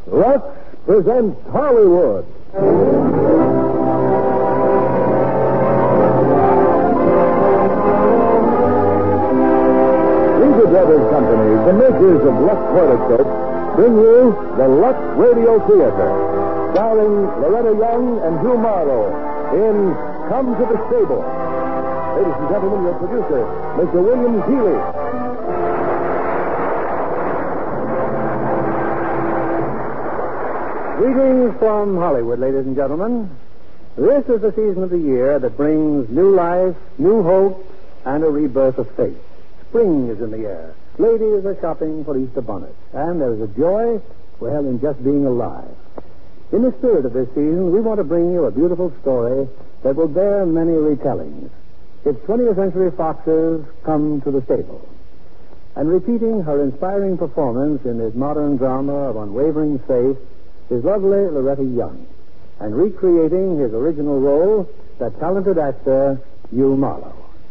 Lux presents Hollywood. Reader Brothers Company, the makers of Lux Toilet Soap, bring you the Lux Radio Theater, starring Loretta Young and Hugh Marlowe in Come to the Stable. Ladies and gentlemen, your producer, Mr. William Keighley. Greetings from Hollywood, ladies and gentlemen. This is the season of the year that brings new life, new hope, and a rebirth of faith. Spring is in the air. Ladies are shopping for Easter bonnets. And there is a joy, well, in just being alive. In the spirit of this season, we want to bring you a beautiful story that will bear many retellings. It's 20th Century Fox's Come to the Stable. And repeating her inspiring performance in this modern drama of unwavering faith is lovely Loretta Young, and recreating his original role, that talented actor, Hugh Marlowe.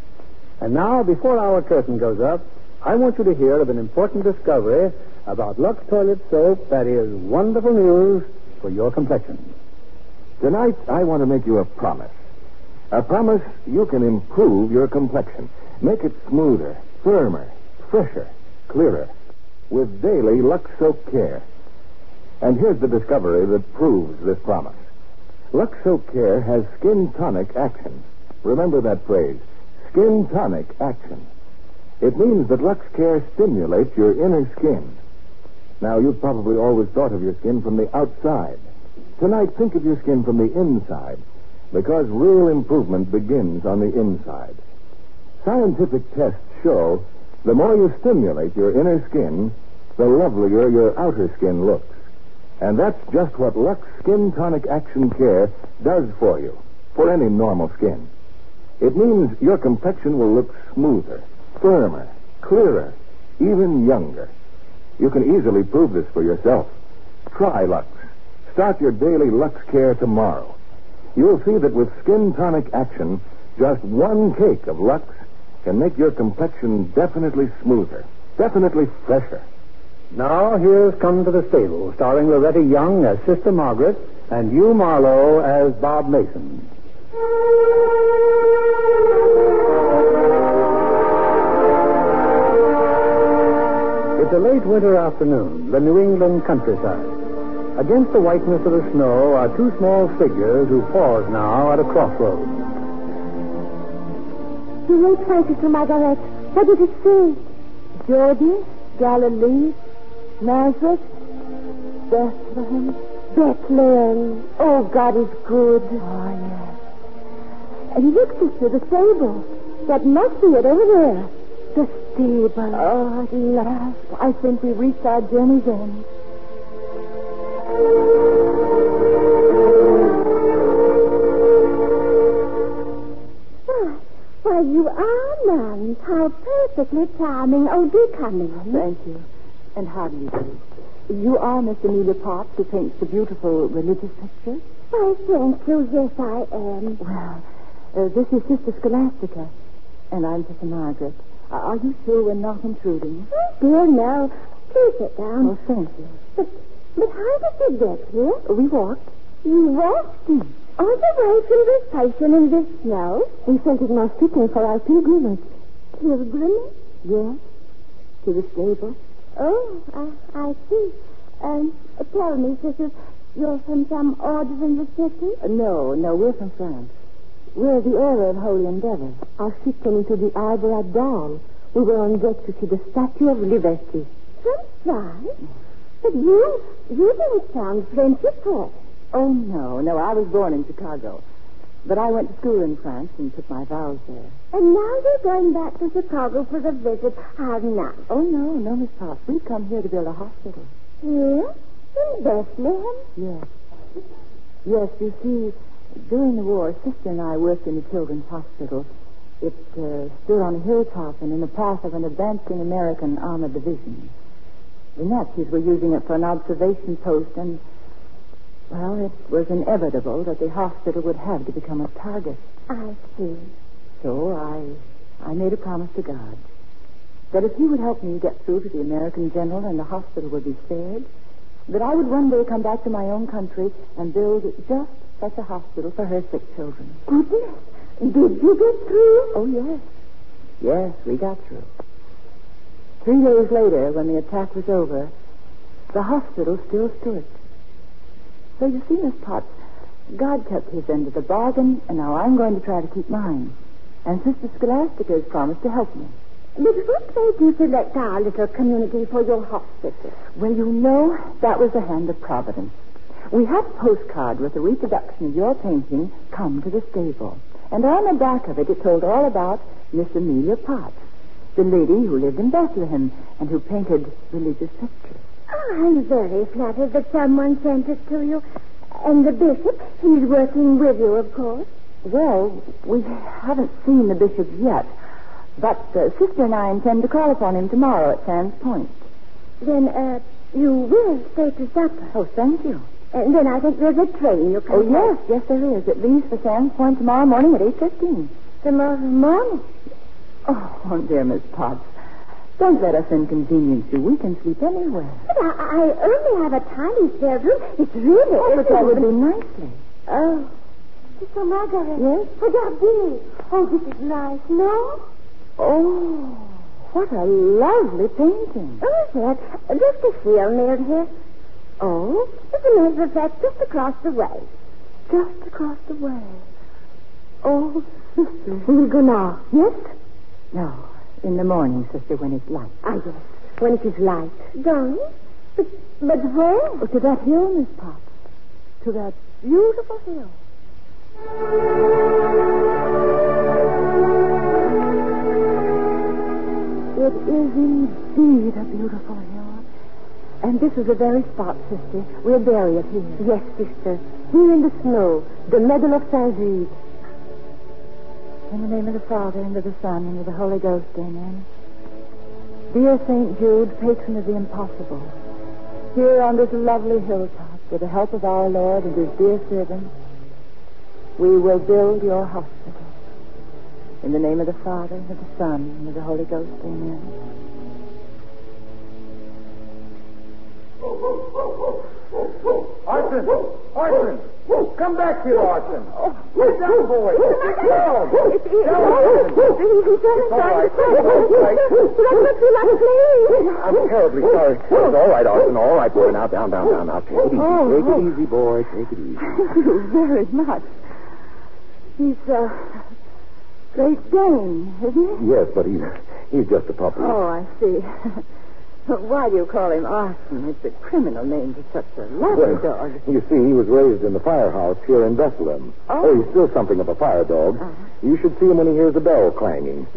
And now, before our curtain goes up, I want you to hear of an important discovery about Lux Toilet Soap that is wonderful news for your complexion. Tonight, I want to make you a promise. A promise you can improve your complexion. Make it smoother, firmer, fresher, clearer, with daily Lux Soap Care. And here's the discovery that proves this promise. Lux Soap Care has skin tonic action. Remember that phrase, skin tonic action. It means that Lux Care stimulates your inner skin. Now, you've probably always thought of your skin from the outside. Tonight, think of your skin from the inside, because real improvement begins on the inside. Scientific tests show the more you stimulate your inner skin, the lovelier your outer skin looks. And that's just what Lux Skin Tonic Action Care does for you, for any normal skin. It means your complexion will look smoother, firmer, clearer, even younger. You can easily prove this for yourself. Try Lux. Start your daily Lux Care tomorrow. You'll see that with Skin Tonic Action, just one cake of Lux can make your complexion definitely smoother, definitely fresher. Now, here's Come to the Stable, starring Loretta Young as Sister Margaret and Hugh Marlowe as Bob Mason. It's a late winter afternoon, the New England countryside. Against the whiteness of the snow are two small figures who pause now at a crossroads. You wait, Francis, Margaret. What did it say? Jordan, Galilee, Nazareth, Bethlehem. Bethlehem. Oh, God is good. Oh, yes. And look, sister, the stable. That must be it over there. The stable. Oh, at last. I think we reached our journey's end. Why, you are, nuns. How perfectly charming. Oh, do come in. Thank you. And how do you do? You are Miss Amelia Potts, who paints the beautiful religious pictures? Why, thank you. Yes, I am. Well, this is Sister Scholastica, and I'm Sister Margaret. Are you sure we're not intruding? Oh, dear, no. Please sit down. Oh, thank you. But how did you get here? We walked. You walked? All the way from this station in this snow? We sent it most fitting for our pilgrimage. Pilgrimage? Yes. To the stable. Oh, I see. Tell me, sister, you're from some order in the city? No, we're from France. We're the era of Holy Endeavor. Our ship came into the harbor at dawn. We were on deck to see the Statue of Liberty. From France? But you didn't sound French at all. Oh, no, I was born in Chicago. But I went to school in France and took my vows there. And now you're going back to Chicago for the visit. How nice. Oh, no, Miss Potts. We've come here to build a hospital. Here? In Bethlehem? Yes, you see, during the war, Sister and I worked in the Children's Hospital. It stood on a hilltop and in the path of an advancing American armored division. The Nazis were using it for an observation post, and, well, it was inevitable that the hospital would have to become a target. I see. So I made a promise to God that if he would help me get through to the American general and the hospital would be spared, that I would one day come back to my own country and build just such a hospital for her sick children. Goodness. Did you get through? Oh, yes. Yes, we got through. 3 days later, when the attack was over, the hospital still stood. So you see, Miss Potts, God kept his end of the bargain, and now I'm going to try to keep mine. And Sister Scholastica has promised to help me. But what made you select our little community for your hospital? Well, you know, that was the hand of Providence. We had a postcard with a reproduction of your painting, Come to the Stable. And on the back of it, it told all about Miss Amelia Potts, the lady who lived in Bethlehem and who painted religious pictures. Oh, I'm very flattered that someone sent it to you. And the bishop, he's working with you, of course. Well, we haven't seen the bishop yet, but Sister and I intend to call upon him tomorrow at Sands Point. Then, you will stay to supper. Oh, thank you. And then I think there's a train you can Oh, yes, there is. It leaves for Sands Point tomorrow morning at 8:15. Tomorrow morning? Oh, dear Miss Potts, don't let us inconvenience you. We can sleep anywhere. But I only have a tiny spare room. It's really... Oh, but that would be nicely. Oh. Sister Margaret. Yes? Regardez. Oh, this is nice, no? Oh, what a lovely painting. Oh, yes. Just a shield nailed here. Oh? As a matter of fact, just across the way. Just across the way. Oh, Sister. We'll go now. Yes? No, in the morning, Sister, when it's light. Ah, yes. When it is light. Darling? But where? Oh, to that hill, Miss Potts. To that beautiful hill. It is indeed a beautiful hill. And this is the very spot, Sister. We'll bury it here. Yes, sister. Here in the snow. The Medal of St. Jude. In the name of the Father, and of the Son, and of the Holy Ghost, amen. Dear St. Jude, patron of the impossible, here on this lovely hilltop, with the help of our Lord and his dear servants, we will build your hospital. In the name of the Father, and of the Son, and of the Holy Ghost, amen. Arson! Arson! Come back here, Arson! Sit down, boy! Sit down! He's all right. That looks like me. I'm terribly sorry. It's all right, Arson. All right, boy. Now, down. Now, take it easy. Take it easy, boy. Take it easy. Thank you very much. He's Great Dane, isn't he? Yes, but he's just a puppy. Oh, I see. Why do you call him Arson? It's a criminal name for such a lovely dog. You see, he was raised in the firehouse here in Bethlehem. Oh. He's still something of a fire dog. Uh-huh. You should see him when he hears the bell clanging.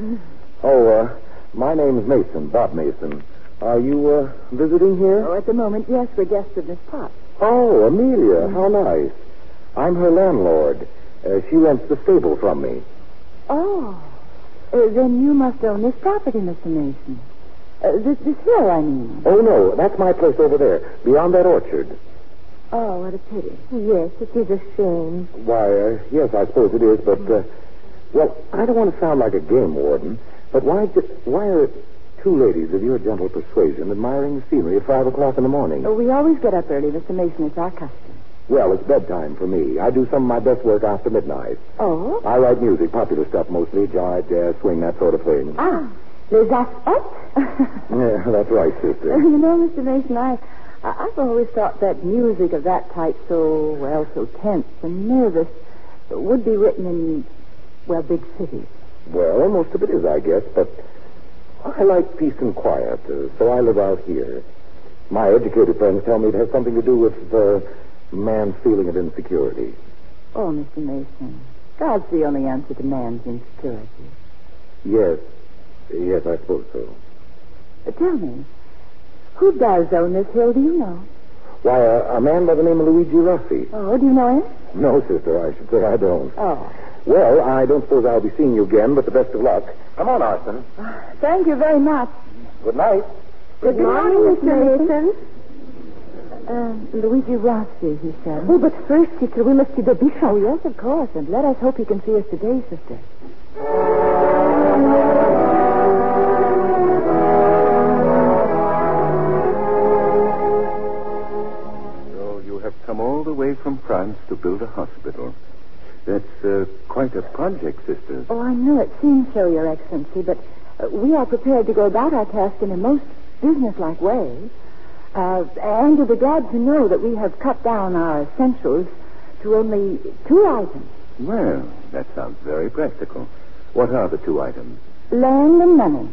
My name's Mason, Bob Mason. Are you, visiting here? Oh, at the moment, yes, we're guests of Miss Potts. Oh, Amelia, how nice. I'm her landlord. She rents the stable from me. Oh. Then you must own this property, Mr. Mason. This hill, I mean. Oh, no, that's my place over there, beyond that orchard. Oh, what a pity. Yes, it is a shame. Why, yes, I suppose it is, but, well, I don't want to sound like a game warden, but why are two ladies of your gentle persuasion admiring the scenery at 5 o'clock in the morning? Oh, we always get up early, Mr. Mason. It's our custom. Well, it's bedtime for me. I do some of my best work after midnight. Oh? I write music, popular stuff mostly, jive, jazz, swing, that sort of thing. Ah, les up? Yeah, that's right, sister. You know, Mr. Mason, I've always thought that music of that type so tense and nervous would be written in, big cities. Well, most of it is, I guess, but I like peace and quiet, so I live out here. My educated friends tell me it has something to do with man's feeling of insecurity. Oh, Mr. Mason, God's the only answer to man's insecurity. Yes, I suppose so. Tell me, who does own this hill, do you know? Why, a man by the name of Luigi Rossi. Oh, do you know him? No, sister, I should say I don't. Oh. Well, I don't suppose I'll be seeing you again, but the best of luck. Come on, Arson. Thank you very much. Good night. Good morning, Mr. Mason. Luigi Rossi, he said. Oh, but first, sister, we must see the bishop. Oh, yes, of course, and let us hope he can see us today, sister. have come all the way from France to build a hospital. That's quite a project, sisters. Oh, I know it seems so, Your Excellency, but we are prepared to go about our task in a most businesslike way. And to be glad to know that we have cut down our essentials to only 2 items. Well, that sounds very practical. What are the 2 items? Land and money.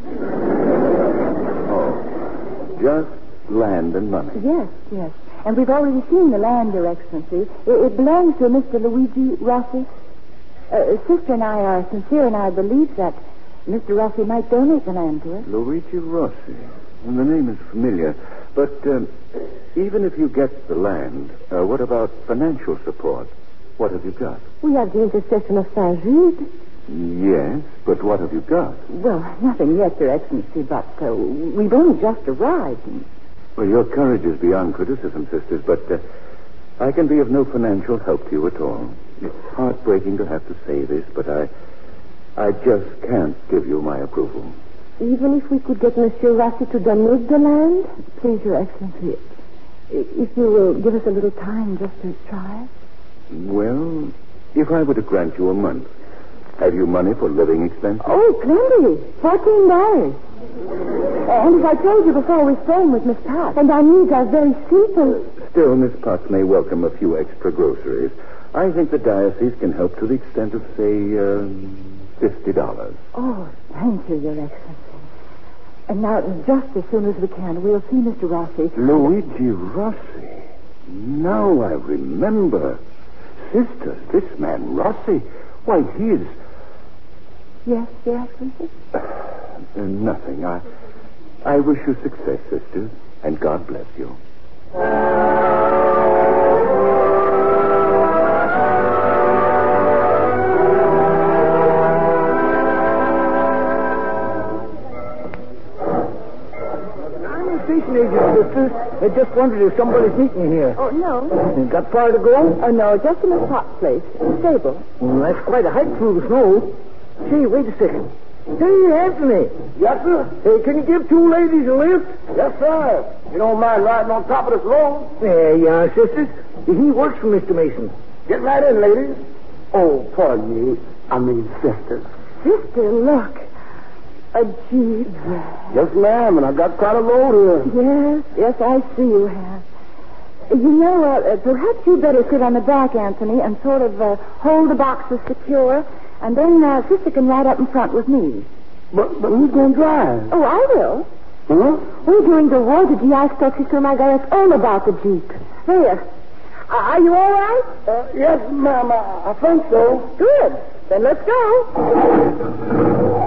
Oh, just land and money. Yes, yes. And we've already seen the land, Your Excellency. It belongs to Mr. Luigi Rossi. Sister and I are sincere in our belief that Mr. Rossi might donate the land to us. Luigi Rossi. The name is familiar. But even if you get the land, what about financial support? What have you got? We have the intercession of Saint Jude. Yes, but what have you got? Well, nothing yet, Your Excellency, but we've only just arrived. Well, your courage is beyond criticism, sisters, but I can be of no financial help to you at all. It's heartbreaking to have to say this, but I just can't give you my approval. Even if we could get Monsieur Rossi to donate the land? Please, Your Excellency, if you will give us a little time just to try. Well, if I were to grant you a month, have you money for living expenses? Oh, plenty. $14. And as I told you before, we're staying with Miss Potts. And our needs are very simple. Still, Miss Potts may welcome a few extra groceries. I think the diocese can help to the extent of, say, $50. Oh, thank you, Your Excellency. And now, just as soon as we can, we'll see Mr. Rossi. Luigi Rossi. Now I remember. Sisters, this man Rossi, why, he is... Yes, Your Excellency? Nothing. I wish you success, sisters, and God bless you. Station agent, sisters. I just wondered if somebody's meeting here. Oh, no. Got far to go? Oh, no, just in Miss Potts' place. Stable. Well, that's quite a hike through the snow. Say, wait a second. Hey, Anthony. Yes, sir? Hey, can you give 2 ladies a lift? Yes, sir. You don't mind riding on top of this load? There you are, sisters. He works for Mr. Mason. Get right in, ladies. Oh, pardon me. I mean, sisters. Sister, look. A jeep. Yes, ma'am, and I got quite a load here. Yes, I see you have. You know, perhaps you'd better sit on the back, Anthony, and sort of hold the boxes secure, and then Sister can ride up in front with me. But who's going to drive? Oh, I will. Huh? We're doing the war to I spoke to Sister Margaret all about the jeep. There. Are you all right? Yes, ma'am, I think so. Good. Then let's go.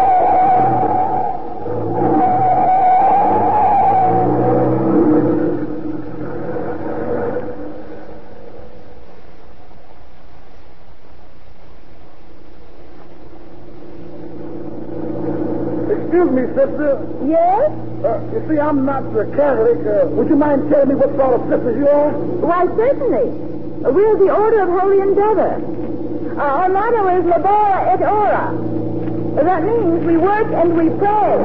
Excuse me, sister. Yes? You see, I'm not the Catholic. Would you mind telling me what sort of sisters you are? Why, certainly. We're the Order of Holy Endeavor. Our motto is Labora et Ora. That means we work and we pray.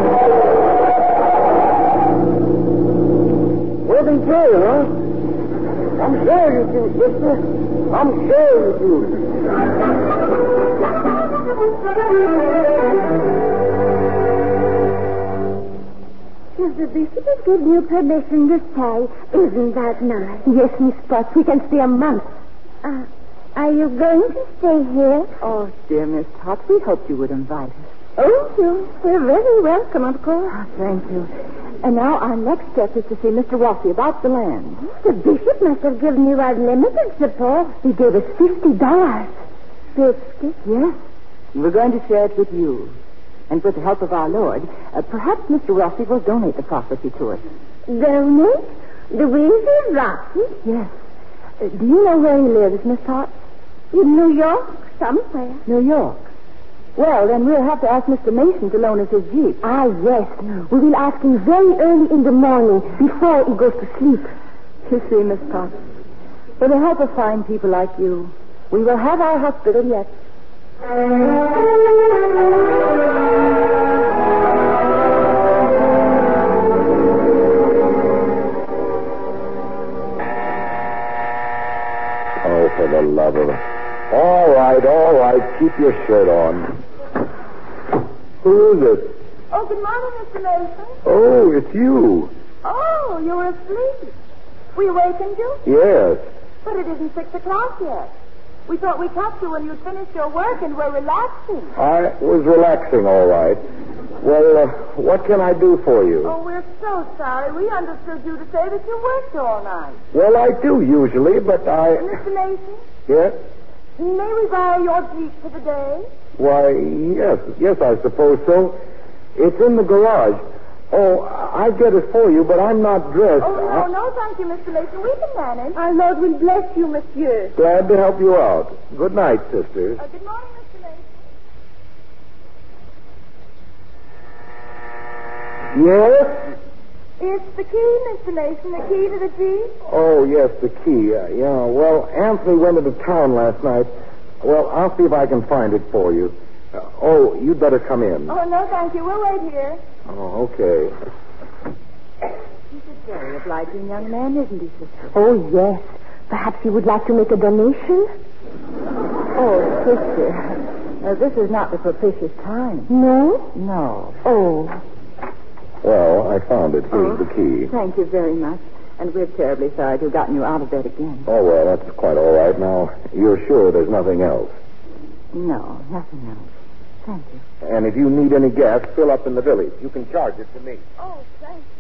Work and pray, huh? I'm sure you do, sister. I'm sure you do. The bishop has given you permission to stay. Isn't that nice? Yes, Miss Potts. We can stay a month. Are you going to stay here? Oh, dear Miss Potts, we hoped you would invite us. Oh, you're very welcome, of course. Oh, thank you. And now our next step is to see Mr. Rossi about the land. The bishop must have given you unlimited support. He gave us $50. 50? Yes. We're going to share it with you. And with the help of our Lord, perhaps Mr. Rossi will donate the property to us. Donate? Luigi Rossi? Yes. Do you know where he lives, Miss Potts? In New York, somewhere. New York. Well, then we'll have to ask Mr. Mason to loan us his jeep. Ah, yes. We will ask him very early in the morning, before he goes to sleep. You see, Miss Potts, with the help of fine people like you, we will have our hospital yet. for the love of... All right. Keep your shirt on. Who is it? Oh, good morning, Mr. Mason. Oh, it's you. Oh, you were asleep. We awakened you? Yes. But it isn't 6 o'clock yet. We thought we'd talk to you when you'd finished your work and were relaxing. I was relaxing, all right. Well, what can I do for you? Oh, we're so sorry. We understood you to say that you worked all night. Well, I do usually, but I... Mr. Mason? Yes? May we borrow your Jeep for the day? Why, yes, I suppose so. It's in the garage. Oh, I get it for you, but I'm not dressed. Oh, no, thank you, Mr. Mason. We can manage. Our Lord will bless you, monsieur. Glad to help you out. Good night, sisters. Good morning, Mr. Mason. Yes? It's the key, Mr. Mason, the key to the Jeep. Oh, yes, the key. Yeah, well, Anthony went into town last night. Well, I'll see if I can find it for you. You'd better come in. Oh, no, thank you. We'll wait here. Oh, okay. He's a very obliging young man, isn't he, sister? Oh, yes. Perhaps you would like to make a donation? Oh, sister, this is not the propitious time. No? No. Oh. Well, I found it. Here's the key. Thank you very much. And we're terribly sorry to have gotten you out of bed again. Oh, well, that's quite all right. Now, you're sure there's nothing else? No, nothing else. Thank you. And if you need any gas, fill up in the village. You can charge it to me. Oh, thank you.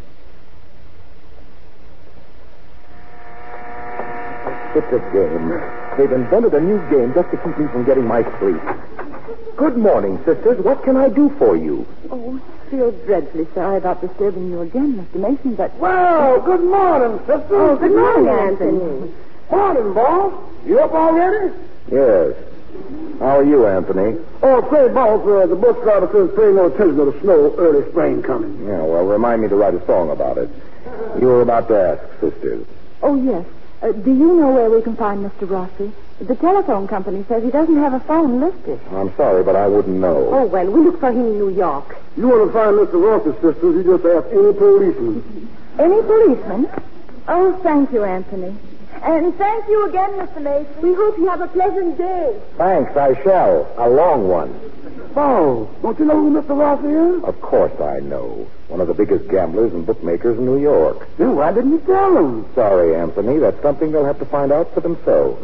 It's a game. They've invented a new game just to keep me from getting my sleep. Good morning, sisters. What can I do for you? Oh, I feel dreadfully sorry about disturbing you again, Mr. Mason, but... Well, good morning, sister. Oh, good morning, Anthony. Morning, boss. You up already? Yes. How are you, Anthony? Oh, say, boss, the bus driver says pay no attention to the snow, early spring coming. Yeah, well, remind me to write a song about it. You were about to ask, sisters. Oh, yes. Do you know where we can find Mr. Rossi? The telephone company says he doesn't have a phone listed. I'm sorry, but I wouldn't know. Oh, well, we look for him in New York. You want to find Mr. Ross's sisters, you just ask any policeman. Any policeman? Oh, thank you, Anthony. And thank you again, Mr. Mason. We hope you have a pleasant day. Thanks, I shall. A long one. Oh, don't you know who Mr. Rossi is? Of course I know. One of the biggest gamblers and bookmakers in New York. Then why didn't you tell him? Sorry, Anthony. That's something they'll have to find out for themselves.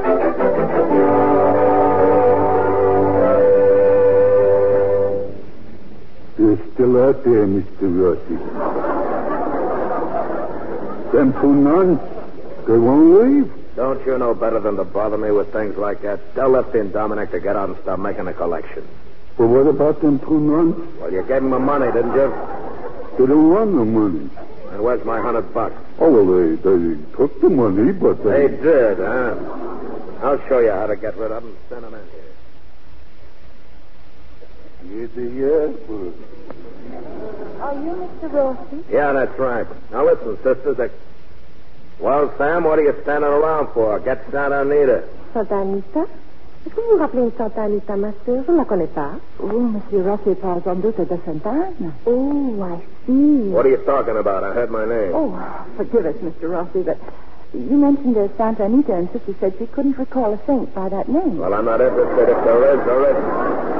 You're still out there, Mr. Rossi. Them two nuns, they won't leave. Don't you know better than to bother me with things like that? Tell Lefty and Dominic to get out and start making a collection. But what about them two nuns? Well, you gave them the money, didn't you? They don't want no money. And where's my $100? Oh, well, they took the money, but They did, huh? I'll show you how to get rid of them. Send them in here. Yes. Are you Mr. Rossi? Yeah, that's right. Now listen, sisters. Well, Sam, what are you standing around for? Get Santa Anita. Santa Anita? Est-ce que vous vous rappelez une Santa Anita, ma sœur? Je ne la connais pas. Oh, Monsieur Rossi parle sans doute de Sainte Anne. Oh, I see. What are you talking about? I heard my name. Oh, forgive us, Mr. Rossi, but you mentioned Santa Anita, and Sister said she couldn't recall a saint by that name. Well, I'm not interested if there is or isn't.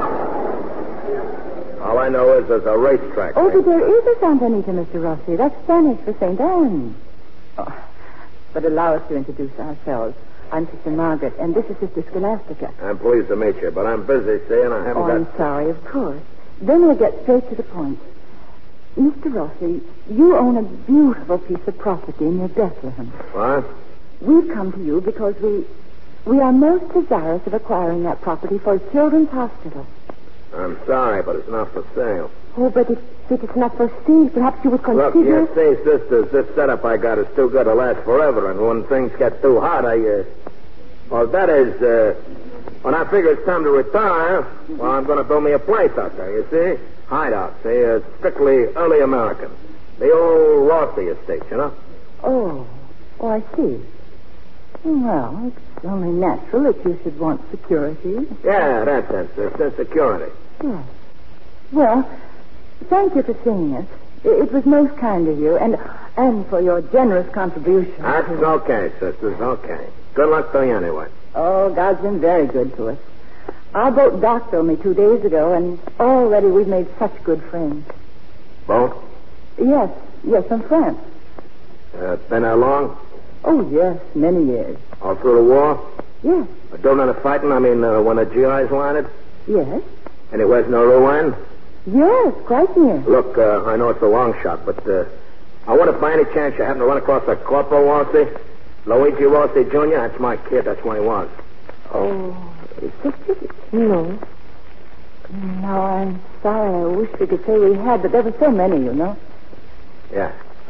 All I know is there's a racetrack. Oh, but there is a Santa Anita, Mr. Rossi. That's Spanish for Saint Anne. Oh, but allow us to introduce ourselves. I'm Sister Margaret, and this is Sister Scholastica. I'm pleased to meet you, but I'm busy, see, and I haven't I'm sorry, of course. Then we'll get straight to the point. Mr. Rossi, you own a beautiful piece of property near Bethlehem. What? We've come to you because we are most desirous of acquiring that property for a children's hospital. I'm sorry, but it's not for sale. Oh, but if it's not for sale, perhaps you would Look, consider... you see, sisters, this setup I got is too good to last forever, and when things get too hot, well, that is, when I figure it's time to retire, well, I'm going to build me a place out there, you see? Hideout, see, strictly early American. The old Rossi estate, you know? Oh, I see. Well, it's only natural that you should want security. Yeah, that's it, sister, security. Yes. Well, thank you for seeing us. It was most kind of you. And And for your generous contribution. That's okay, sisters, okay. Good luck to you anyway. Oh, God's been very good to us. Our boat docked only 2 days ago, and already we've made such good friends. Boat? Yes, from France. Been there long? Oh, yes, many years. All through the war? Yes. Doing any fighting? I mean, when the GIs landed? Yes. Anywhere's no Rouen? Yes, quite near. Look, I know it's a long shot, but I wonder if by any chance you happen to run across a Corporal Rossi? Luigi Rossi Jr.? That's my kid. That's what he was. Oh, sister? No. No, I'm sorry. I wish we could say we had, but there were so many, you know. Yeah.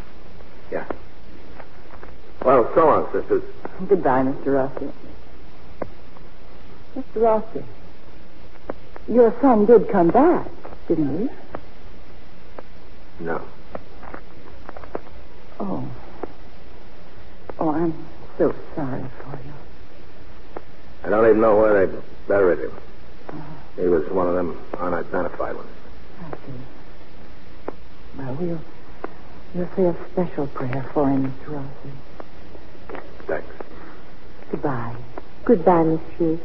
Well, so long, sisters. Goodbye, Mr. Rossi. Mr. Rossi, your son did come back, didn't he? No. Oh, I'm so sorry for you. I don't even know where they buried him. He was one of them unidentified ones. I see. Well, we'll say a special prayer for him, Mr. Rossi. Thanks. Goodbye. Goodbye, monsieur.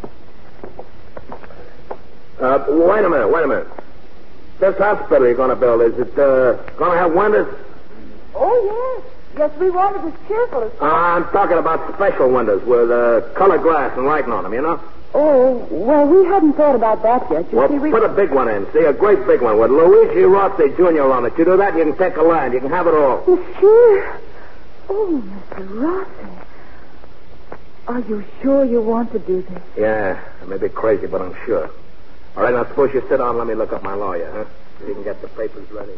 Wait a minute. This hospital you're going to build, is it going to have windows? Oh, yes. Yes, we want it as cheerful as possible. I'm talking about special windows with colored glass and lighting on them, you know? Oh, well, we hadn't thought about that yet. You see, put a big one in. See, a great big one with Luigi Rossi Jr. on it. You do that, you can take a land. You can have it all. Monsieur. Oh, Mr. Rossi. Are you sure you want to do this? Yeah, I may be crazy, but I'm sure. All right, now suppose you sit down and let me look up my lawyer, huh? So you can get the papers ready.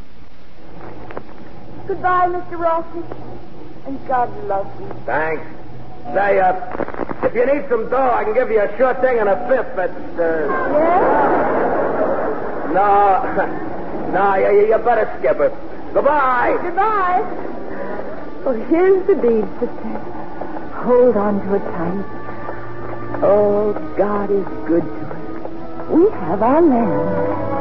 Goodbye, Mr. Rossi. And God love you. Thanks. Say, if you need some dough, I can give you a sure thing and a fifth. But, Yes? No, you better skip it. Goodbye. Goodbye. Oh, here's the deed, sister. Hold on to it tight. Oh, God is good to us. We have our land.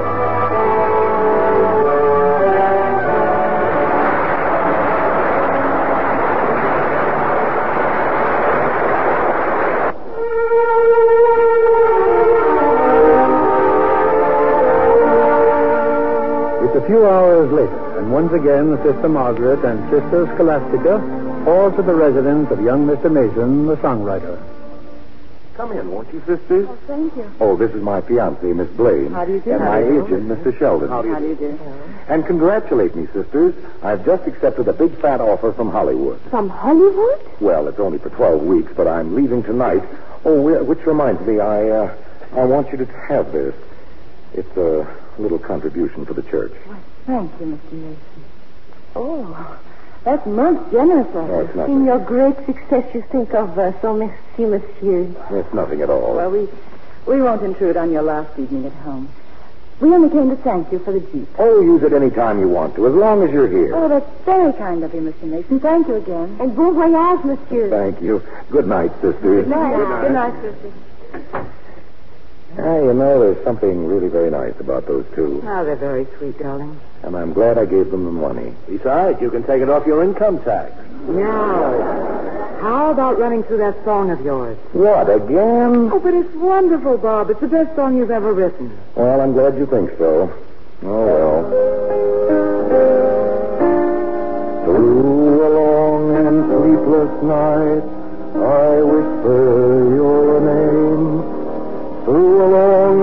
It's a few hours later, and once again, Sister Margaret and Sister Scholastica fall to the residence of young Mr. Mason, the songwriter. Come in, won't you, sisters? Oh, thank you. Oh, this is my fiancée, Miss Blaine. How do you do? And my agent, Mr. Sheldon. How do you do? And congratulate me, sisters. I've just accepted a big fat offer from Hollywood. From Hollywood? Well, it's only for 12 weeks, but I'm leaving tonight. Oh, which reminds me, I want you to have this. It's a little contribution for the church. Well, thank you, Mr. Mason. Oh, that's most generous of Oh, you. it's In nothing. your great success, you think of so merci, monsieur. It's nothing at all. Well, we won't intrude on your last evening at home. We only came to thank you for the Jeep. Oh, use it any time you want to, as long as you're here. Oh, that's very kind of you, Mr. Mason. Thank you again. And bon voyage, monsieur. Thank you. Good night, sisters. Good night. Good night, sister. You know, there's something really very nice about those two. Oh, they're very sweet, darling. And I'm glad I gave them the money. Besides, you can take it off your income tax. Now, how about running through that song of yours? What, again? Oh, but it's wonderful, Bob. It's the best song you've ever written. Well, I'm glad you think so. Oh, well. Through a long and sleepless night, I whisper your name. Through a long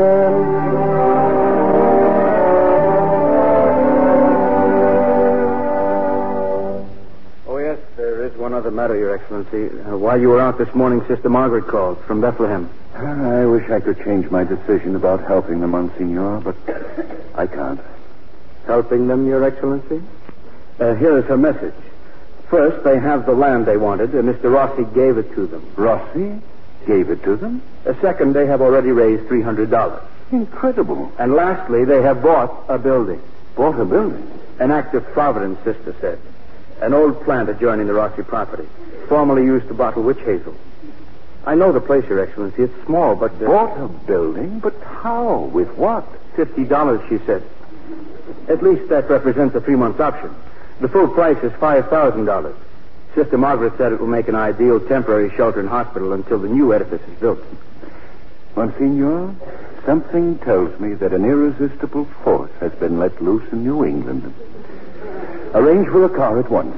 Oh, yes, there is one other matter, Your Excellency. While you were out this morning, Sister Margaret called from Bethlehem. I wish I could change my decision about helping the Monsignor, but I can't. Helping them, Your Excellency? Here is her message. First, they have the land they wanted, and Mr. Rossi gave it to them. Rossi gave it to them? Second, they have already raised $300. Incredible. And lastly, they have bought a building. Bought a building? An act of providence, Sister said. An old plant adjoining the Rossi property, formerly used to bottle witch hazel. I know the place, Your Excellency. It's small, but... Bought a building? But how? With what? $50, she said. At least that represents a 3-month option. The full price is $5,000. Sister Margaret said it will make an ideal temporary shelter and hospital until the new edifice is built. Monsignor, something tells me that an irresistible force has been let loose in New England. Arrange for a car at once.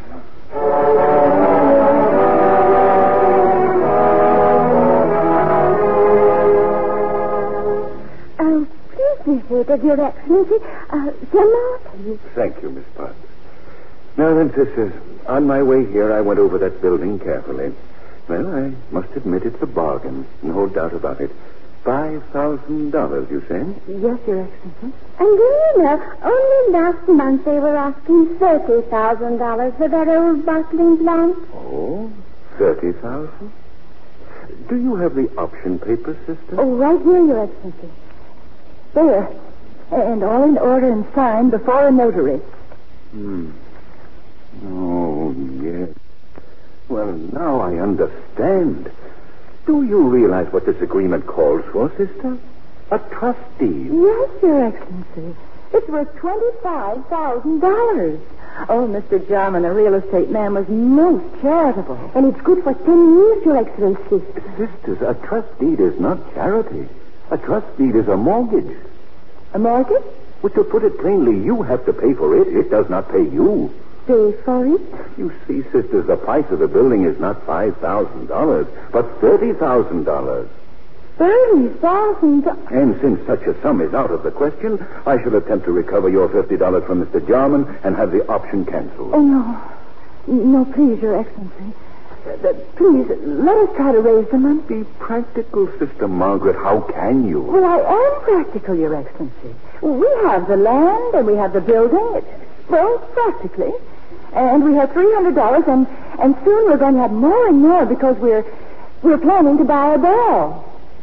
Your Excellency, Sir Martin. Thank you, Miss Potts. Now then, sisters, on my way here, I went over that building carefully. Well, I must admit it's a bargain. No doubt about it. $5,000, you say? Yes, Your Excellency. And do you know, only last month they were asking $30,000 for that old bottling plant. Oh, $30,000? Do you have the option papers, sister? Oh, right here, Your Excellency. There. And all in order and signed before a notary. Oh, yes. Well, now I understand. Do you realize what this agreement calls for, sister? A trust deed. Yes, Your Excellency. It's worth $25,000. Oh, Mr. Jarman, a real estate man, was most charitable. And it's good for 10 years, Your Excellency. Sisters, a trust deed is not charity. A trust deed is a mortgage. A mortgage? Well, to put it plainly, you have to pay for it. It does not pay you. Pay for it? You see, sisters, the price of the building is not $5,000, but $30,000. $30,000? And since such a sum is out of the question, I shall attempt to recover your $50 from Mr. Jarman and have the option canceled. Oh, no. No, please, Your Excellency. Please, let us try to raise the money. Be practical, Sister Margaret. How can you? Well, I am practical, Your Excellency. We have the land and we have the building. Well, practically. And we have $300, and soon we're going to have more and more because we're planning to buy a bell.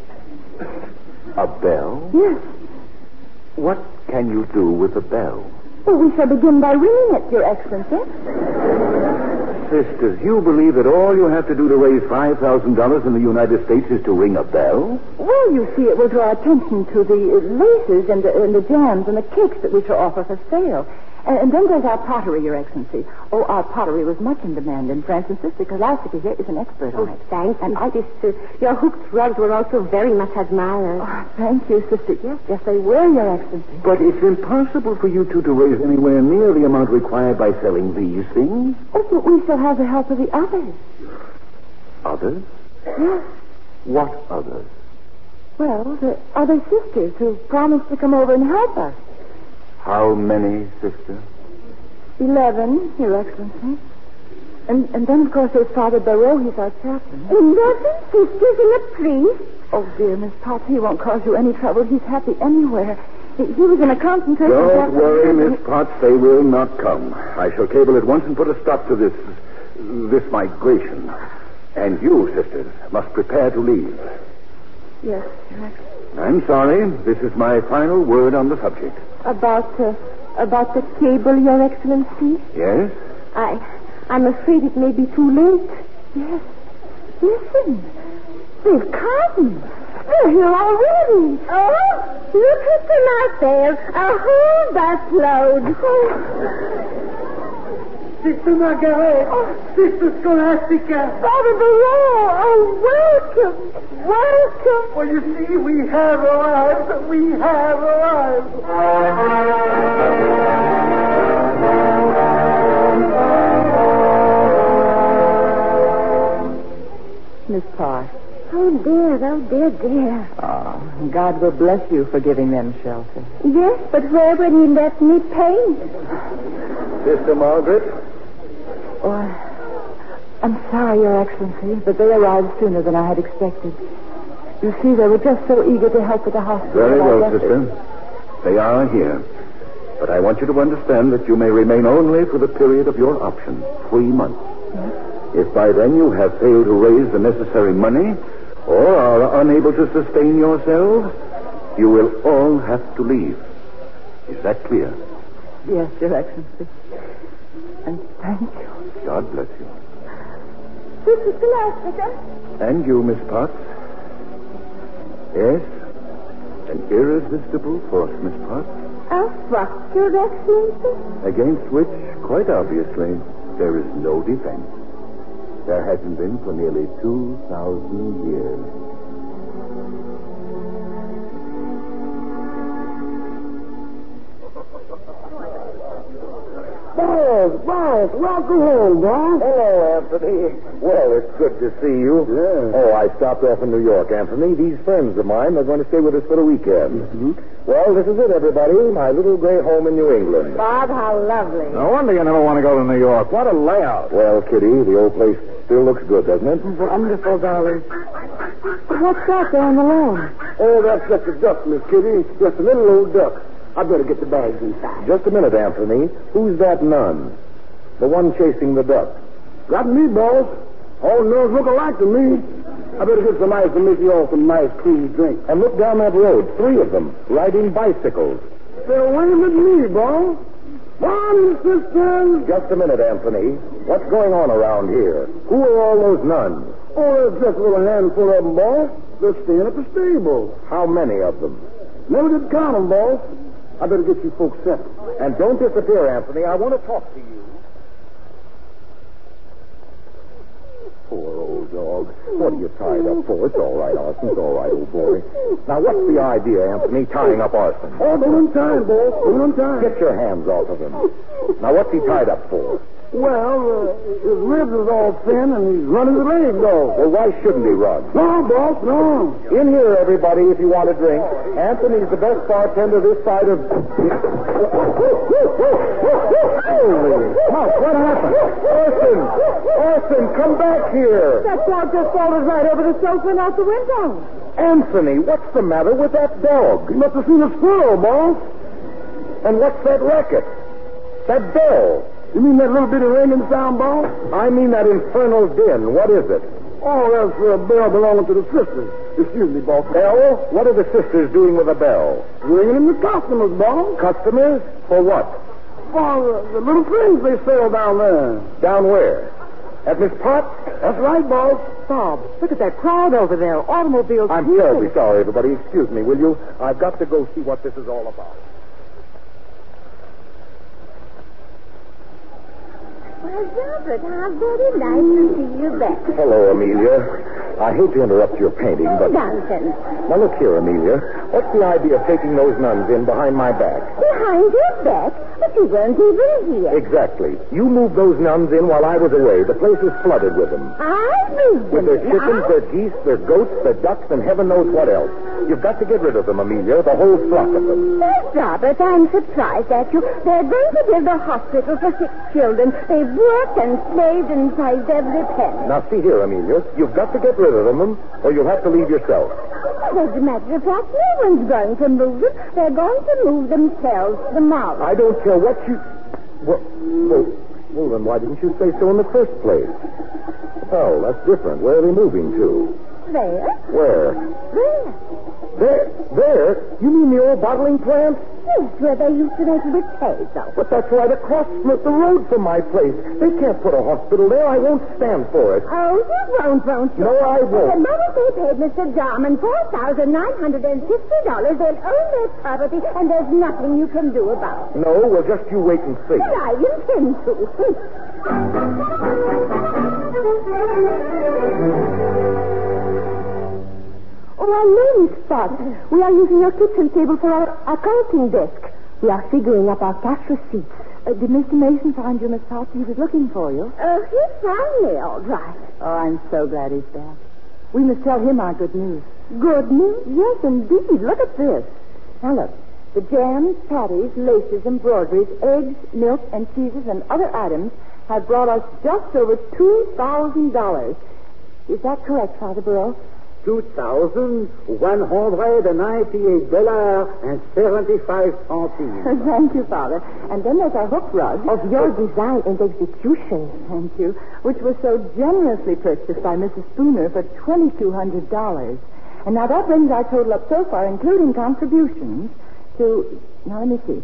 A bell? Yes. What can you do with a bell? Well, we shall begin by ringing it, Your Excellency. Sisters, you believe that all you have to do to raise $5,000 in the United States is to ring a bell? Well, you see, it will draw attention to the laces and the jams and the cakes that we shall offer for sale. And then there's our pottery, Your Excellency. Oh, our pottery was much in demand in France, and Sister Kolasiki here is an expert on it. Thank you, Sister. Your hooked rugs were also very much admired. Oh, thank you, Sister. Yes, they were, Your Excellency. But it's impossible for you two to raise anywhere near the amount required by selling these things. Oh, but we shall have the help of the others. Others? Yes. What others? Well, the other sisters who promised to come over and help us. How many, sister? 11, Your Excellency. And then, of course, there's Father Barreau. He's our chaplain. 11 sisters and a priest? Oh, dear, Miss Potts, he won't cause you any trouble. He's happy anywhere. He was in a concentration camp. Don't worry, Miss Potts. They will not come. I shall cable at once and put a stop to this migration. And you, sisters, must prepare to leave. Yes, Your Excellency. I'm sorry. This is my final word on the subject. About the cable, Your Excellency? Yes? I'm afraid it may be too late. Yes. Listen. They've come. They're here already. Oh, look at them out there. A whole busload. Sister Margaret. Oh, Sister Scholastica. Father Barreau. Oh, welcome. Welcome. Well, you see, we have arrived. We have arrived. Miss Potts. Oh, dear. Oh, God will bless you for giving them shelter. Yes, but where will he let me paint? Sister Margaret? Oh, I'm sorry, Your Excellency, but they arrived sooner than I had expected. You see, they were just so eager to help with the hospital. Very well, sister. They are here. But I want you to understand that you may remain only for the period of your option, 3 months. Yes? If by then you have failed to raise the necessary money or are unable to sustain yourselves, you will all have to leave. Is that clear? Yes, Your Excellency. And thank you. God bless you. Sister Scholastica. And you, Miss Potts. Yes, an irresistible force, Miss Potts. What, Your Excellency? Against which, quite obviously, there is no defense. There hasn't been for nearly 2,000 years. Boss, welcome home, boss. Hello, Anthony. Well, it's good to see you. Yeah. Oh, I stopped off in New York, Anthony. These friends of mine are going to stay with us for the weekend. Mm-hmm. Well, this is it, everybody. My little great home in New England. Bob, how lovely. No wonder you never want to go to New York. What a layout. Well, Kitty, the old place still looks good, doesn't it? Wonderful, darling. What's that there on the lawn? Oh, that's just a duck, Miss Kitty. Just a little old duck. I'd better get the bags inside. Just a minute, Anthony. Who's that nun? The one chasing the duck. Got me, boss. All nuns look alike to me. I better get some ice to make you all some nice, cool drink. And look down that road. 3 of them, riding bicycles. They're waving at me, boss. Morning, sisters. Just a minute, Anthony. What's going on around here? Who are all those nuns? Oh, there's just a little handful of them, boss. They're staying at the stable. How many of them? Never did count them, boss. I better get you folks settled. And don't disappear, Anthony. I want to talk to you. Poor old dog. What are you tied up for? It's all right, Arson. It's all right, old boy. Now, what's the idea, Anthony, tying up Arson? Oh, don't untie him, boss. Don't untie him. Get your hands off of him. Now, what's he tied up for? Well, his ribs is all thin and he's running his legs off. Well, why shouldn't he run? No, boss, no. In here, everybody, if you want a drink. Anthony's the best bartender this side of... Holy smoke, what happened? Orson, come back here. That dog just folded right over the sofa and out the window. Anthony, what's the matter with that dog? You must have seen a squirrel, boss. And what's that racket? That bell? You mean that little bitty ringing sound, boss? I mean that infernal din. What is it? Oh, that's a bell belonging to the sisters. Excuse me, boss. Bell? What are the sisters doing with a bell? Ringing in the customers, boss. Customers? For what? For the little things they sell down there. Down where? At Miss Potts? That's right, boss. Bob, look at that crowd over there. Automobiles. I'm terribly sorry, everybody. Excuse me, will you? I've got to go see what this is all about. Well, Robert, how very nice to see you back. Hello, Amelia. I hate to interrupt your painting, but... Nonsense. Now, look here, Amelia. What's the idea of taking those nuns in behind my back? Behind your back? But you weren't even here. Exactly. You moved those nuns in while I was away. The place is flooded with them. I moved With them their in. chickens, their geese, their goats, their ducks, and heaven knows what else. You've got to get rid of them, Amelia, the whole flock of them. Yes, Robert, I'm surprised at you. They're going to build a hospital for sick children. They've worked and slaved and saved every penny. Now, see here, Amelia. You've got to get rid of them, or you'll have to leave yourself. As a matter of fact, no one's going to move them. They're going to move themselves tomorrow. I don't care what you... Well, then why didn't you say so in the first place? Oh, that's different. Where are they moving to? There? Where? There. There? You mean the old bottling plant? Yes, where they used to make potato. But that's right across the road from my place. They can't put a hospital there. I won't stand for it. Oh, you won't you? No, I The won't. moment they paid Mr. Jarman $4,950, they'll own their property, and there's nothing you can do about it. No, well, just you wait and see. Well, I intend to. Oh, our name is Spot. We are using your kitchen table for our accounting desk. We are figuring up our cash receipts. Did Mr. Mason find you, Miss Potts? He was looking for you. Oh, he found me all right. Oh, I'm so glad he's back. We must tell him our good news. Good news? Yes, indeed. Look at this. Now, look. The jams, patties, laces, embroideries, eggs, milk, and cheeses, and other items have brought us just over $2,000. Is that correct, Father Burrow? $2,198.75. Thank you, Father. And then there's our hook rug. Of your design and execution. Thank you. Which was so generously purchased by Mrs. Spooner for $2,200. And now that brings our total up so far, including contributions, to... Now, let me see.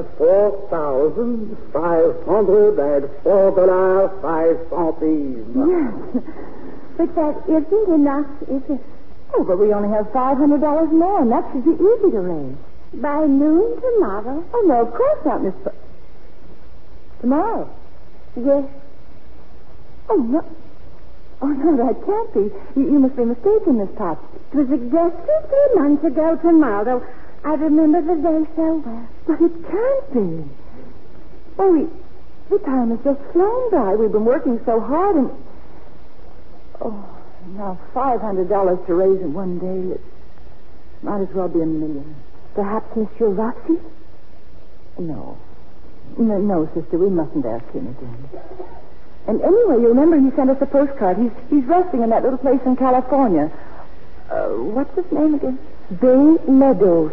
$4,504.05. Yes. But that isn't enough, is it? Oh, but we only have $500 more, and that should be easy to raise. By noon tomorrow? Oh, no, of course not, Miss... Tomorrow? Yes. Oh, no. Oh, no, that can't be. You must be mistaken, Miss Potts. It was exactly 3 months ago tomorrow. I remember the day so well. But it can't be. Oh, the time has just flown by. We've been working so hard and... Oh, now $500 to raise in one day. It might as well be $1 million. Perhaps Monsieur Rossi? No, sister, we mustn't ask him again. And anyway, you remember he sent us a postcard. He's resting in that little place in California. What's his name again? Bay Meadows.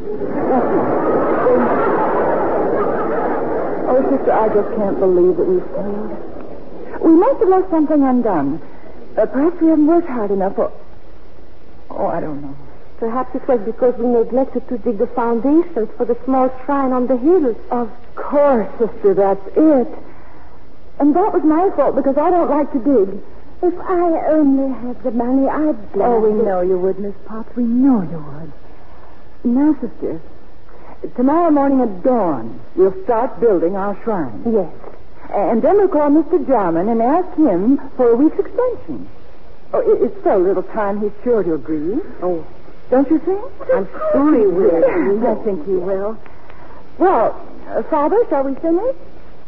Oh, sister, I just can't believe that we've failed. We must have left something undone. Perhaps we haven't worked hard enough, or... Oh, I don't know. Perhaps it was because we neglected to dig the foundations for the small shrine on the hill. Of course, sister, that's it. And that was my fault because I don't like to dig. If I only had the money, I'd gladly... Oh, we know you would, Miss Potts. We know you would. Now, sister, tomorrow morning at dawn, we'll start building our shrine. Yes. And then we'll call Mr. Jarman and ask him for a week's extension. Oh, it's so little time, he's sure to agree. Oh, don't you think? I'm sure he will. I think he will. Well, Father, shall we finish?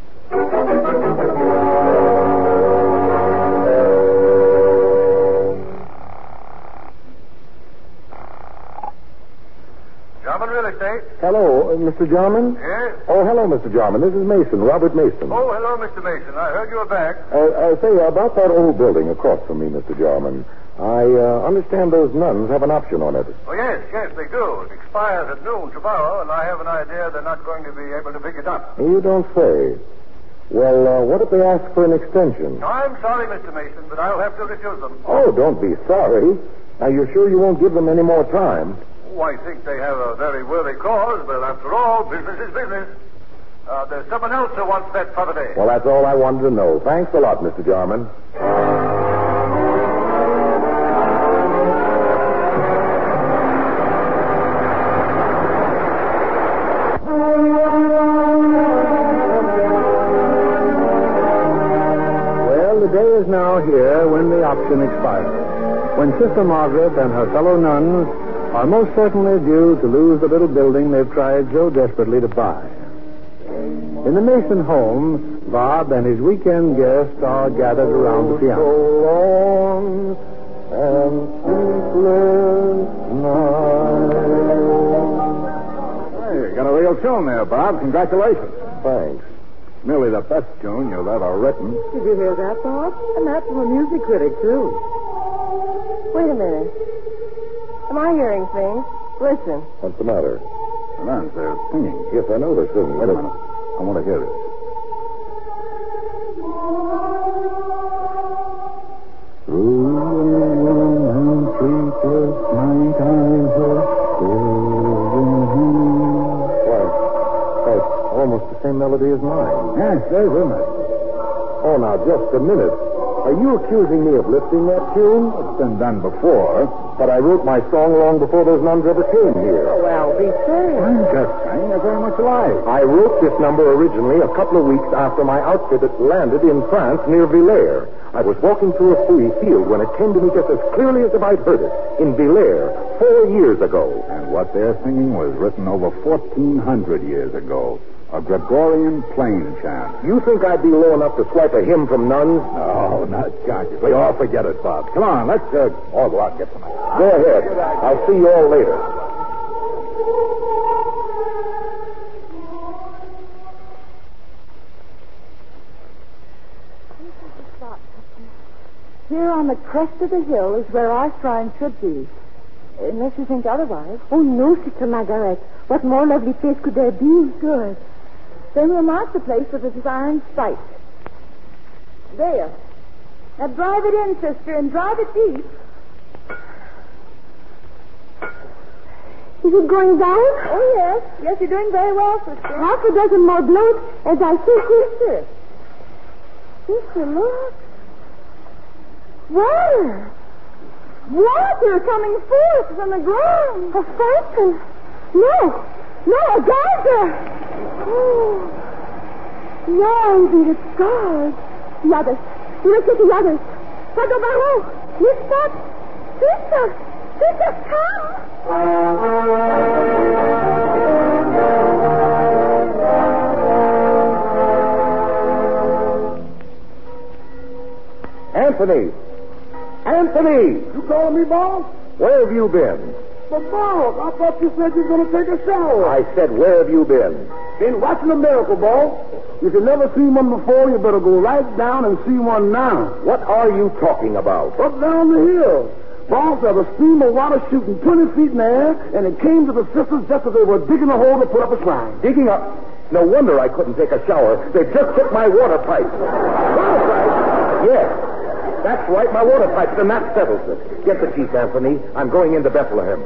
Jarman Real Estate. Hello, Mr. Jarman? Yes? Oh, hello, Mr. Jarman. This is Mason, Robert Mason. Oh, hello, Mr. Mason. I heard you were back. Say, about that old building across from me, Mr. Jarman. I understand those nuns have an option on it. Oh, yes, they do. It expires at noon tomorrow, and I have an idea they're not going to be able to pick it up. You don't say. Well, what if they ask for an extension? No, I'm sorry, Mr. Mason, but I'll have to refuse them. Oh, don't be sorry. Now, you're sure you won't give them any more time? Oh, I think they have a very worthy cause, but after all, business is business. There's someone else who wants that property. Well, that's all I wanted to know. Thanks a lot, Mr. Jarman. The day is now here when the option expires, when Sister Margaret and her fellow nuns are most certainly due to lose the little building they've tried so desperately to buy. In the Mason home, Bob and his weekend guests are gathered around the piano. So long and sleepless night. Hey, you got a real tune there, Bob. Congratulations. Thanks. Nearly the best tune you'll ever written. Did you hear that, Bob? And that's from a music critic, too. Wait a minute. Am I hearing things? Listen. What's the matter? The nuns, they're singing. Yes, I know they're singing. Wait a minute. I want to hear it. Through the long and sleepless night I heard Why, that's almost the same melody as mine. Yes, there's a minute. Oh, now, just a minute. Are you accusing me of lifting that tune? It's been done before. But I wrote my song long before those nuns ever came here. Oh, well, be fair. I'm just saying they're very much alive. I wrote this number originally a couple of weeks after my outfit had landed in France near Villers. I was walking through a free field when it came to me just as clearly as if I'd heard it. In Villers, 4 years ago. And what they're singing was written over 1,400 years ago. A Gregorian plain chant. You think I'd be low enough to swipe a hymn from nuns? No, not consciously. Oh, forget it, Bob. Come on, let's all go out and get some. Go ahead. I'll see you all later. Here on the crest of the hill is where our shrine should be. Unless you think otherwise. Oh, no, Sister Margaret. What more lovely place could there be? Good. Then we'll mark the place with this iron spike. There. Now drive it in, sister, and drive it deep. Is it going down? Oh, yes. Yes, you're doing very well, sister. Half a dozen more blows as I think, Sister. Sister, look. Water. Water coming forth from the ground. A fountain. No, No, a geyser! Oh. No, the scars. The others. Look at the others. Father Barreau. Mister. Sister. Sister, come. Anthony! Anthony! You calling me, boss? Where have you been? But, boss, I thought you said you were going to take a shower. I said, where have you been? Been watching a miracle, boss. If you never seen one before, you better go right down and see one now. What are you talking about? Up down the hill. Boss, there was a stream of water shooting 20 feet in the air, and it came to the sisters just as they were digging a hole to put up a shrine. Digging up? No wonder I couldn't take a shower. They just took my water pipe. Water pipe? Yes. That's right, my water pipes, and that settles it. Get the chief, Anthony. I'm going into Bethlehem.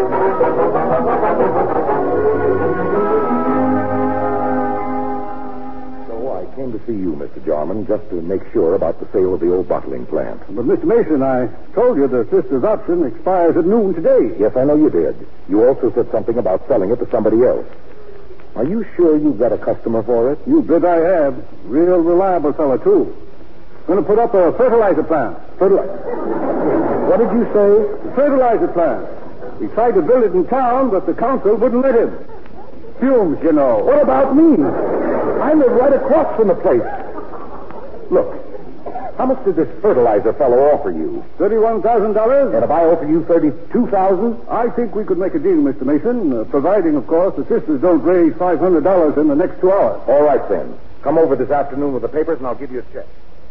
So I came to see you, Mr. Jarman, just to make sure about the sale of the old bottling plant. But, Mr. Mason, I told you the sister's option expires at noon today. Yes, I know you did. You also said something about selling it to somebody else. Are you sure you've got a customer for it? You bet I have. Real reliable fellow, too. Going to put up a fertilizer plant. What did you say? Fertilizer plant. He tried to build it in town, but the council wouldn't let him. Fumes, you know. What about me? I live right across from the place. Look, how much did this fertilizer fellow offer you? $31,000. And if I offer you $32,000? I think we could make a deal, Mr. Mason, providing, of course, the sisters don't raise $500 in the next 2 hours. All right, then. Come over this afternoon with the papers, and I'll give you a check.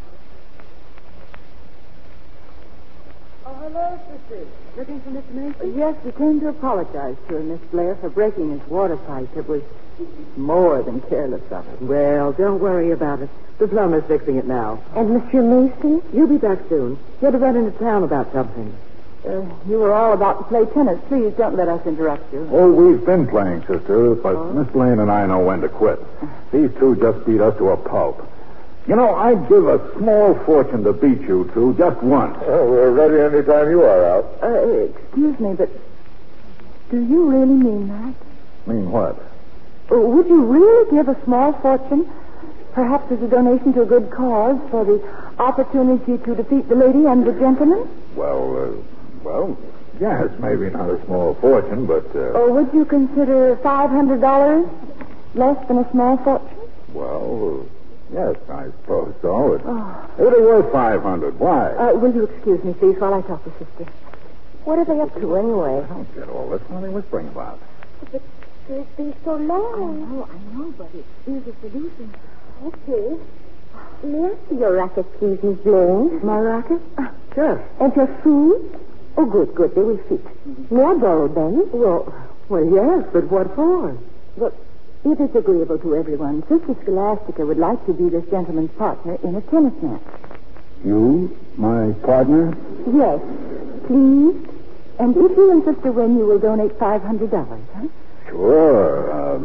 Hello, sister. Looking for Mr. Mason? Yes, we came to apologize to Miss Blair for breaking his water pipe. It was more than careless of him. Well, don't worry about it. The plumber's fixing it now. And Monsieur Mason? You'll be back soon. He had to run into town about something. You were all about to play tennis. Please don't let us interrupt you. Oh, we've been playing, sister, but Miss Blaine and I know when to quit. These two just beat us to a pulp. You know, I'd give a small fortune to beat you two just once. Oh, we're ready any time you are out. Excuse me, but do you really mean that? Mean what? Would you really give a small fortune, perhaps as a donation to a good cause, for the opportunity to defeat the lady and the gentleman? Well, yes, maybe not a small fortune, but... Or would you consider $500 less than a small fortune? Well, yes, I suppose so. It ain't worth $500. Why? Will you excuse me, please, while I talk to Sister? What are they up to, anyway? I don't get all this. What are they whispering about? But it's been so long. I know, but it is a solution. Okay. May I see your racket, please, Miss Blaine? My racket? Sure. And your shoes? Oh, good. They will fit. May I borrow them? Well, yes, but what for? Well, if it's agreeable to everyone, Sister Scholastica would like to be this gentleman's partner in a tennis match. You, my partner? Yes, please. And if you and Sister win, you will donate $500, huh? Sure.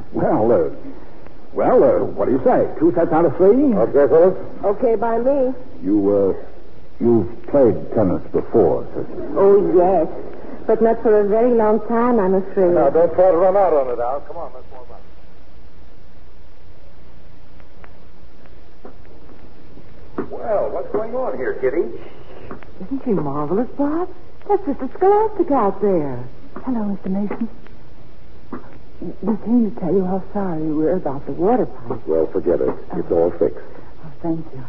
Well, what do you say? 2 sets out of 3? Okay, fellas. Okay by me. You've played tennis before, sister. Oh, yes. But not for a very long time, I'm afraid. Now, don't try to run out on it, Al. Come on, let's warm up. Well, what's going on here, Kitty? Isn't she marvelous, Bob? That's Sister Scholastica out there. Hello, Mr. Mason. We came to tell you how sorry we're about the water pipe. Well, forget it. It's all fixed. Oh, thank you.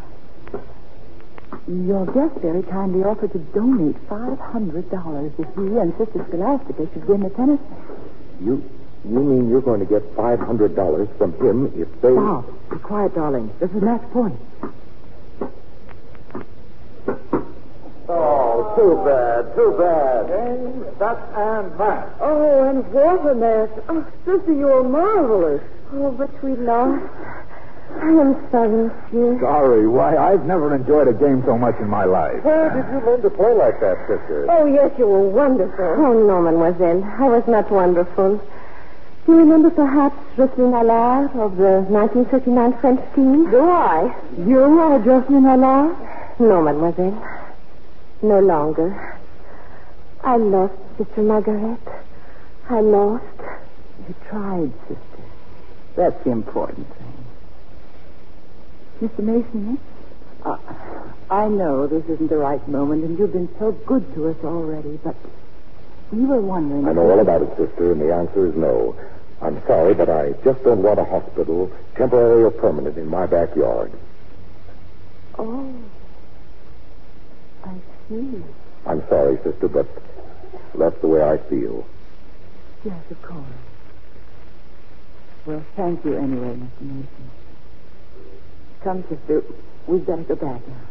Your guest very kindly offered to donate $500 if we and Sister Scholastica should win the tennis match. You mean you're going to get $500 from him if they... Now, be quiet, darling. This is match point. Oh, too bad. Game, set, and match. Oh, and what a match. Oh, Sister, you're marvelous. Oh, but we lost. I am sorry, monsieur. Sorry. Why, I've never enjoyed a game so much in my life. Where did you learn to play like that, sister? Oh, yes, you were wonderful. Oh, no, mademoiselle. I was not wonderful. Do you remember perhaps Jocelyn Allard of the 1939 French team? Do I? You are Jocelyn Allard? No, mademoiselle. No longer. I lost Sister Margaret. I lost. You tried, sister. That's the important thing. Mr. Mason, I know this isn't the right moment, and you've been so good to us already, but we were wondering... I know all about it, sister, and the answer is no. I'm sorry, but I just don't want a hospital, temporary or permanent, in my backyard. Oh, I see. I'm sorry, sister, but that's the way I feel. Yes, of course. Well, thank you anyway, Mr. Mason. Come, sister. We'd better go back now.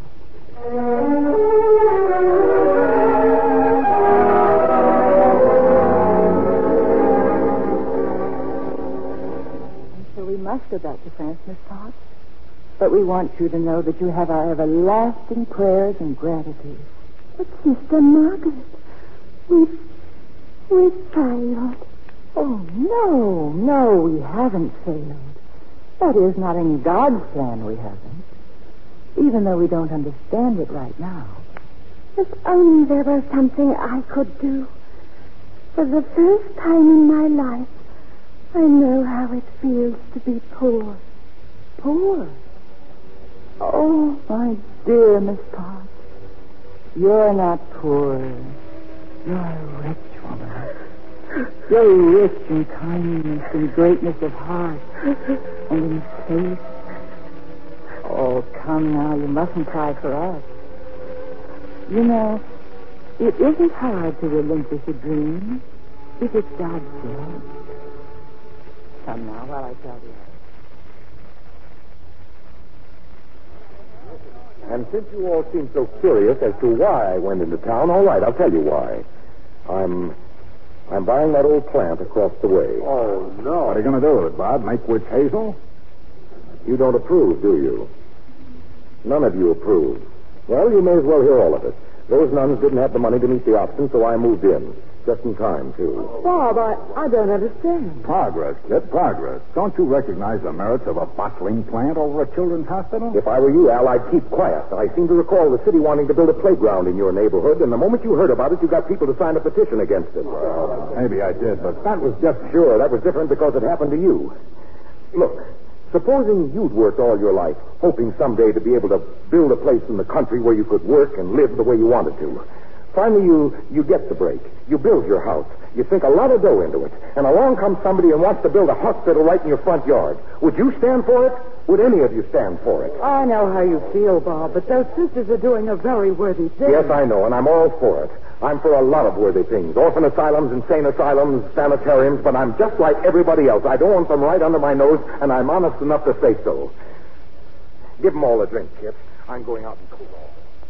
And so we must go back to France, Miss Potts. But we want you to know that you have our everlasting prayers and gratitude. But Sister Margaret, we've failed. Oh, no, we haven't failed. That is, not in God's plan we haven't. Even though we don't understand it right now. If only there were something I could do. For the first time in my life, I know how it feels to be poor. Poor? Oh, my dear Miss Potts. You're not poor. You're a rich woman. You're rich in kindness and greatness of heart and in faith. Oh, come now, you mustn't cry for us. You know, it isn't hard to relinquish a dream if it's God's will. Come now, while I tell you. And since you all seem so curious as to why I went into town, all right, I'll tell you why. I'm buying that old plant across the way. Oh, no. What are you going to do with it, Bob? Make witch hazel? You don't approve, do you? None of you approve. Well, you may as well hear all of it. Those nuns didn't have the money to meet the auction, so I moved in. Just in time, too. Bob, I don't understand. Progress, kid, progress. Don't you recognize the merits of a bottling plant over a children's hospital? If I were you, Al, I'd keep quiet. I seem to recall the city wanting to build a playground in your neighborhood, and the moment you heard about it, you got people to sign a petition against it. Well, maybe I did, but that was just... Sure, that was different because it happened to you. Look, supposing you'd worked all your life, hoping someday to be able to build a place in the country where you could work and live the way you wanted to. Finally, you get the break. You build your house. You sink a lot of dough into it. And along comes somebody and wants to build a hospital right in your front yard. Would you stand for it? Would any of you stand for it? I know how you feel, Bob, but those sisters are doing a very worthy thing. Yes, I know, and I'm all for it. I'm for a lot of worthy things. Orphan asylums, insane asylums, sanitariums, but I'm just like everybody else. I don't want them right under my nose, and I'm honest enough to say so. Give them all a drink, Kip. I'm going out and cool off.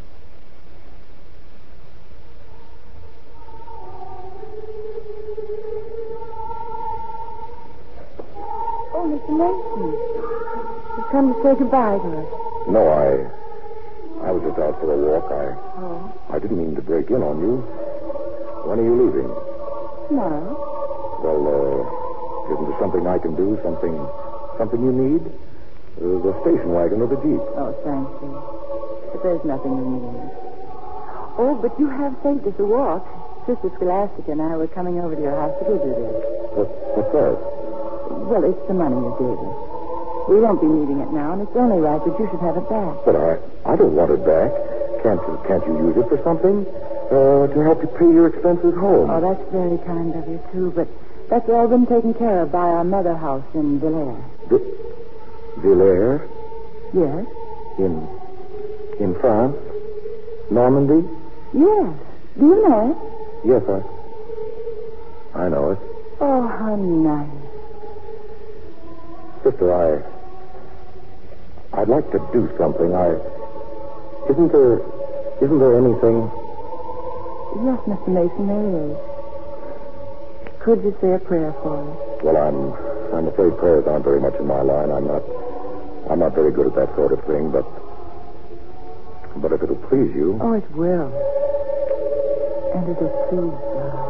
Oh, Mr. Mason. You've come to say goodbye to us. No, I was just out for a walk. Oh? I didn't mean to break in on you. When are you leaving? Tomorrow. Well, isn't there something I can do? Something you need? The station wagon or the Jeep. Oh, thank you. But there's nothing you need. Oh, but you have saved us a walk. Sister Scholastica and I were coming over to your house to give you this. What's that? Well, it's the money you gave us. We won't be needing it now, and it's only right that you should have it back. But I don't want it back. Can't you use it for something? To help you pay your expenses home. Oh, that's very kind of you, too, but that's all been taken care of by our mother house in Villaire. Villaire? Yes. In France? Normandy? Yes. Do you know it? Yes, I know it. Oh, how nice. Sister, I'd like to do something. Isn't there anything? Yes, Mr. Mason, there is. Could you say a prayer for us? Well, I'm afraid prayers aren't very much in my line. I'm not very good at that sort of thing, but if it'll please you. Oh, it will. And it'll please God.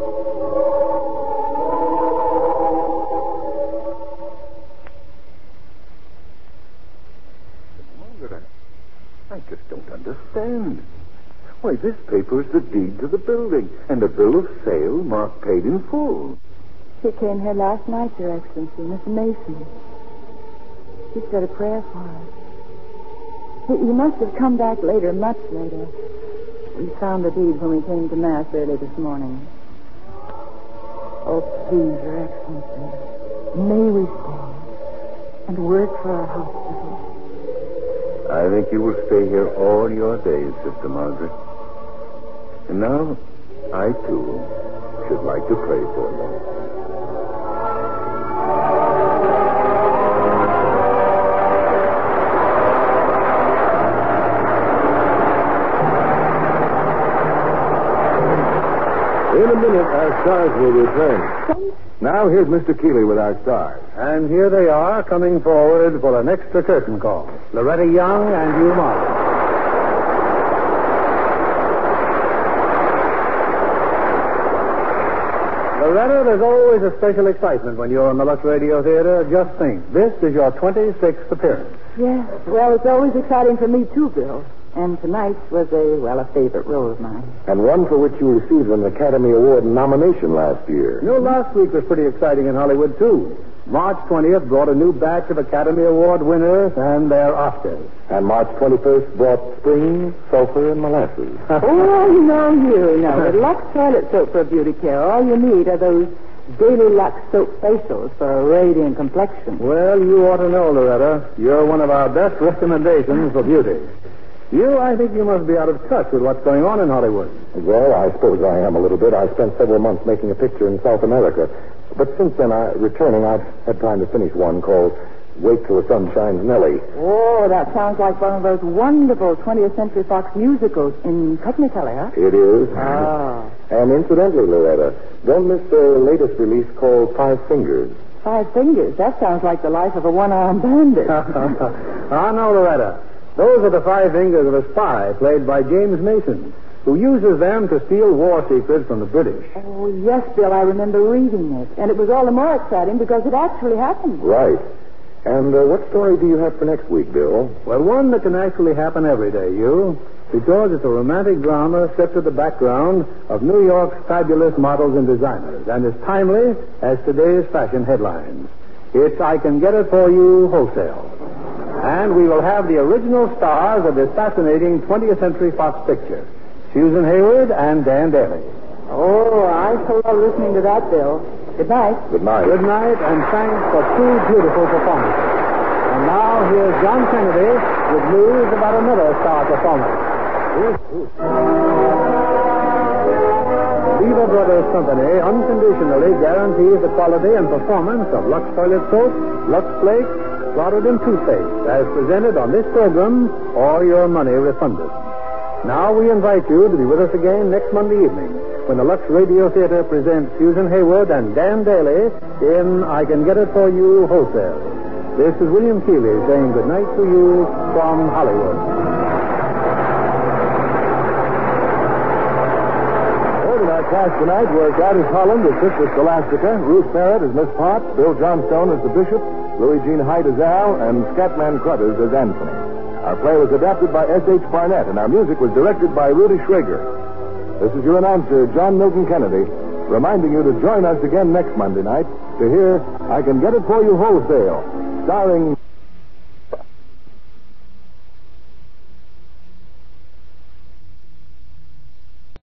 I just don't understand. Why, this paper is the deed to the building and a bill of sale marked paid in full. She came here last night, Your Excellency, Miss Mason. She said a prayer for us. He must have come back later, much later. We found the deeds when we came to Mass early this morning. Oh, please, Your Excellency, may we stay and work for our hospital? I think you will stay here all your days, Sister Margaret. And now, I, too, should like to pray for you. In a minute, our stars will return. Now, here's Mr. Keeley with our stars. And here they are, coming forward for an extra curtain call. Loretta Young and Hugh Martin. Loretta, there's always a special excitement when you're in the Lux Radio Theater. Just think, this is your 26th appearance. Yes. Well, it's always exciting for me, too, Bill. And tonight was a favorite role of mine. And one for which you received an Academy Award nomination last year. You know, last week was pretty exciting in Hollywood, too. March 20th brought a new batch of Academy Award winners and their Oscars. And March 21st brought spring, sulfur, and molasses. Oh, you know. With Lux toilet soap for beauty care, all you need are those Daily Lux soap facials for a radiant complexion. Well, you ought to know, Loretta. You're one of our best recommendations for beauty. I think you must be out of touch with what's going on in Hollywood. Well, I suppose I am a little bit. I spent several months making a picture in South America. But since then, returning, I've had time to finish one called Wait Till the Sun Shines Nellie. Oh, that sounds like one of those wonderful 20th Century Fox musicals in Technicolor, huh? It is. Ah. And incidentally, Loretta, don't miss their latest release called Five Fingers. 5 Fingers? That sounds like the life of a one-armed bandit. No, Loretta. Those are the 5 fingers of a spy played by James Mason, who uses them to steal war secrets from the British. Oh, yes, Bill, I remember reading it. And it was all the more exciting because it actually happened. Right. And what story do you have for next week, Bill? Well, one that can actually happen every day, because it's a romantic drama set to the background of New York's fabulous models and designers, and as timely as today's fashion headlines. It's I Can Get It For You Wholesale. And we will have the original stars of this fascinating 20th Century Fox picture, Susan Hayward and Dan Daly. Oh, I so love listening to that, Bill. Good night. Good night. Good night, and thanks for 2 beautiful performances. And now here's John Kennedy with news about another star performer. Beaver Brothers Company unconditionally guarantees the quality and performance of Lux Toilet Soap, Lux Flakes, Clotted toothpaste, as presented on this program, or your money refunded. Now we invite you to be with us again next Monday evening when the Lux Radio Theater presents Susan Hayward and Dan Daly in I Can Get It For You Wholesale. This is William Keeley saying good night to you from Hollywood. In our cast tonight were Gladys Holland as Sister Scholastica, Ruth Barrett as Miss Potts, Bill Johnstone as the Bishop, Louis Jean Hyde as Al, and Scatman Crothers as Anthony. Our play was adapted by S.H. Barnett, and our music was directed by Rudy Schrager. This is your announcer, John Milton Kennedy, reminding you to join us again next Monday night to hear I Can Get It For You Wholesale, starring